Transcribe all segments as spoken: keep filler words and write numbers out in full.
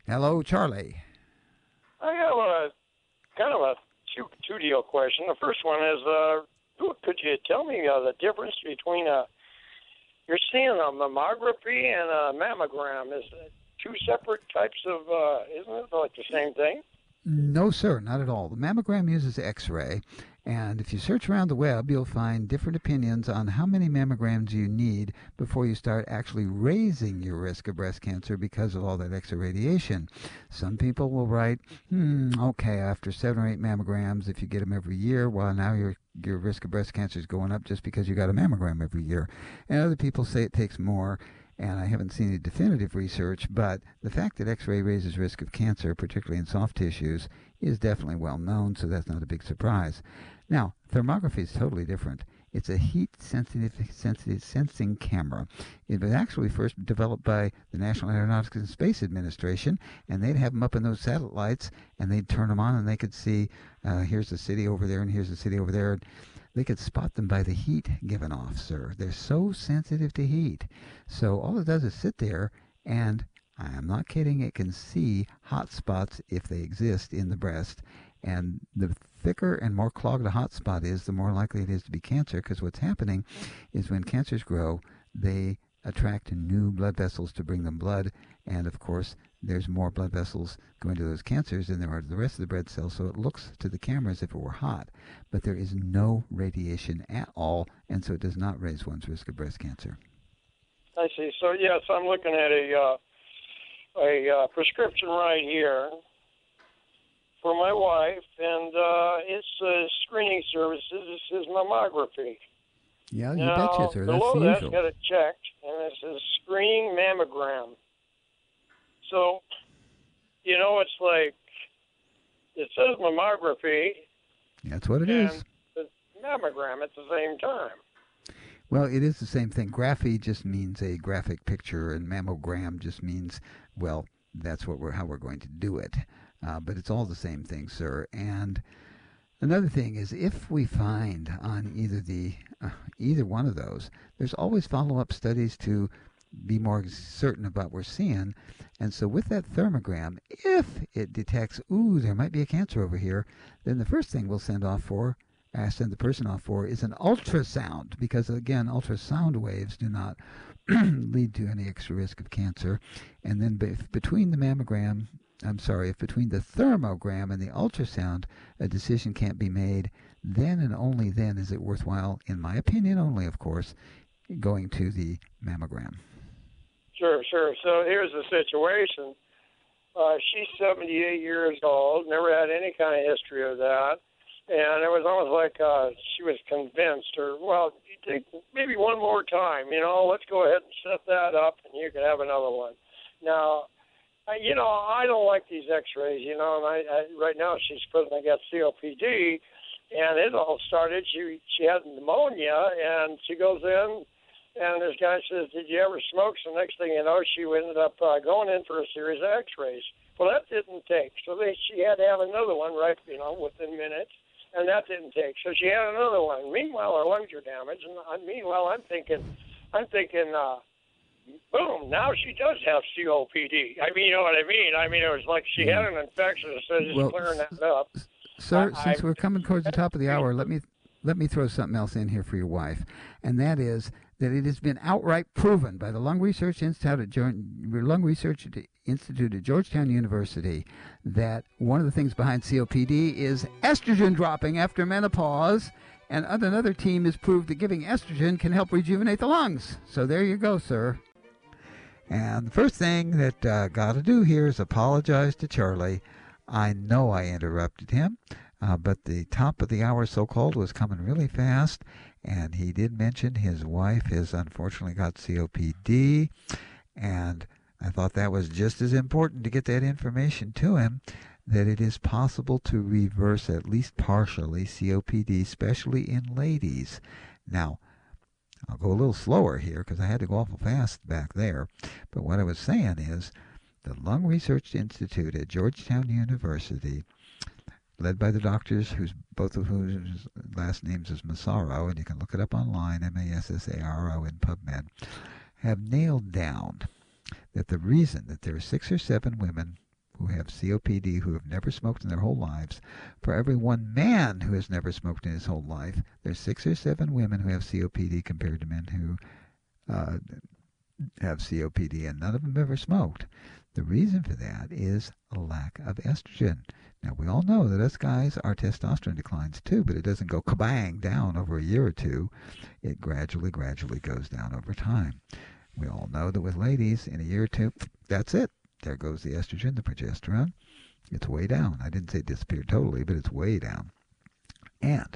Hello, Charlie. I have a kind of a two two deal question. The first one is, uh, could you tell me uh, the difference between a you're seeing a mammography and a mammogram? Is it two separate types of? Uh, isn't it like the same thing? No, sir, not at all. The mammogram uses X-ray, and if you search around the web, you'll find different opinions on how many mammograms you need before you start actually raising your risk of breast cancer because of all that X-ray radiation. Some people will write, hmm, okay, after seven or eight mammograms, if you get them every year, well, now your your risk of breast cancer is going up just because you got a mammogram every year. And other people say it takes more. And I haven't seen any definitive research, but the fact that X-ray raises risk of cancer, particularly in soft tissues, is definitely well known, so that's not a big surprise. Now, thermography is totally different. It's a heat-sensitive sensitive sensing camera. It was actually first developed by the National Aeronautics and Space Administration, and they'd have them up in those satellites, and they'd turn them on, and they could see, uh, here's the city over there, and here's the city over there. They could spot them by the heat given off, sir. They're so sensitive to heat. So all it does is sit there, and I am not kidding, it can see hot spots if they exist in the breast. And the thicker and more clogged a hot spot is, the more likely it is to be cancer, because what's happening is when cancers grow, they attract new blood vessels to bring them blood, and of course there's more blood vessels going to those cancers than there are to the rest of the blood cells, so it looks to the camera as if it were hot, but there is no radiation at all, and so it does not raise one's risk of breast cancer. I see. So yes, I'm looking at a uh, a uh, prescription right here for my wife, and uh, it's uh, screening services. This is mammography. Yeah, you now, betcha, sir. That's below the that, usual. got it checked, and it says screening mammogram. So, you know, it's like, it says mammography. That's what it and is. it's mammogram at the same time. Well, it is the same thing. Graphy just means a graphic picture, and mammogram just means, well, that's what we're how we're going to do it. Uh, but it's all the same thing, sir. And another thing is, if we find on either the uh, either one of those, there's always follow-up studies to be more certain about what we're seeing. And so with that thermogram, if it detects, ooh, there might be a cancer over here, then the first thing we'll send off for, uh, send the person off for, is an ultrasound, because again, ultrasound waves do not lead to any extra risk of cancer. And then be- between the mammogram, I'm sorry, if between the thermogram and the ultrasound a decision can't be made, then and only then is it worthwhile, in my opinion only, of course, going to the mammogram. Sure, sure. So here's the situation. Uh, she's seventy-eight years old, never had any kind of history of that. And it was almost like uh, she was convinced, or, well, you take maybe one more time, you know, let's go ahead and set that up, and you can have another one. Now, I, you know, I don't like these x-rays, you know, and I, I right now she's presently got C O P D, and it all started, she, she had pneumonia, and she goes in, and this guy says, did you ever smoke? So next thing you know, she ended up uh, going in for a series of x-rays. Well, that didn't take. So they, she had to have another one, right, you know, within minutes, and that didn't take. So she had another one. Meanwhile, her lungs are damaged, and uh, meanwhile, I'm thinking, I'm thinking, uh, boom, now she does have C O P D. I mean, you know what I mean? I mean, it was like she had an infection, so just Well, clearing that up. Sir, I, since I, we're coming towards the top of the hour, let me let me throw something else in here for your wife, and that is that it has been outright proven by the Lung Research Institute at, George, Lung Research Institute at Georgetown University that one of the things behind C O P D is estrogen dropping after menopause, and another team has proved that giving estrogen can help rejuvenate the lungs. So there you go, sir. And the first thing that uh, got to do here is apologize to Charlie. I know I interrupted him, uh, but the top of the hour, so-called, was coming really fast, and he did mention his wife has unfortunately got C O P D, and I thought that was just as important to get that information to him, that it is possible to reverse at least partially C O P D, especially in ladies. Now, I'll go a little slower here because I had to go awful fast back there, but what I was saying is the Lung Research Institute at Georgetown University, led by the doctors whose both of whose last names is Massaro, and you can look it up online, M A S S A R O in PubMed, have nailed down that the reason that there are six or seven women who have C O P D who have never smoked in their whole lives, for every one man who has never smoked in his whole life, there's six or seven women who have C O P D compared to men who uh, have C O P D, and none of them ever smoked. The reason for that is a lack of estrogen. Now, we all know that us guys, our testosterone declines too, but it doesn't go kabang down over a year or two. It gradually, gradually goes down over time. We all know that with ladies, in a year or two, that's it. There goes the estrogen, the progesterone. It's way down. I didn't say it disappeared totally, but it's way down. And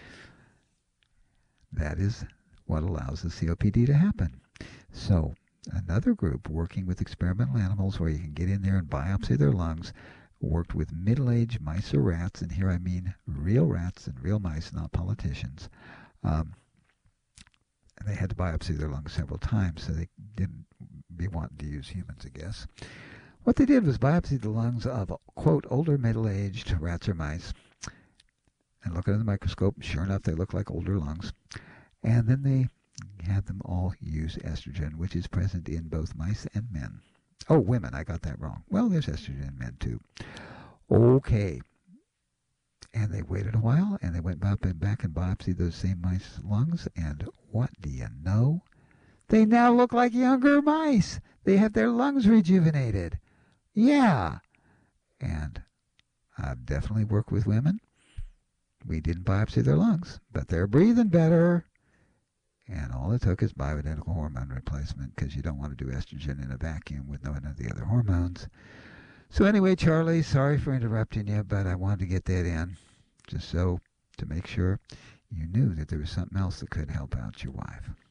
that is what allows the C O P D to happen. So another group working with experimental animals where you can get in there and biopsy their lungs worked with middle-aged mice or rats, and here I mean real rats and real mice, not politicians. Um, and they had to biopsy their lungs several times, so they didn't be wanting to use humans, I guess. What they did was biopsy the lungs of, quote, older middle-aged rats or mice, and look under the microscope. Sure enough, they look like older lungs. And then they had them all use estrogen, which is present in both mice and men. Oh, women, I got that wrong. Well, there's estrogen in men, too. Okay. And they waited a while, and they went back and back and biopsied those same mice lungs, and what do you know? They now look like younger mice. They have their lungs rejuvenated. Yeah. And I've definitely worked with women. We didn't biopsy their lungs, but they're breathing better. And all it took is bioidentical hormone replacement, because you don't want to do estrogen in a vacuum with none of the other hormones. So anyway, Charlie, sorry for interrupting you, but I wanted to get that in, just so to make sure you knew that there was something else that could help out your wife.